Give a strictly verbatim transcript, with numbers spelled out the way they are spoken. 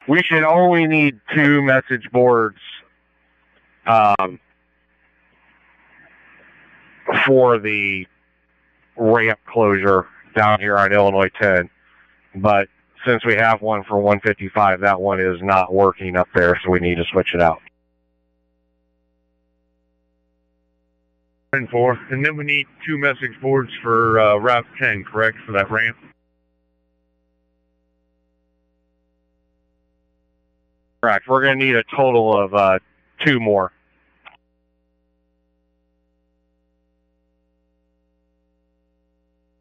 We should only need two message boards um, for the ramp closure down here on Illinois ten. But since we have one for one fifty-five, that one is not working up there, so we need to switch it out. And four, and then we need two message boards for uh, Route ten, correct, for that ramp? Correct. We're going to need a total of uh, two more.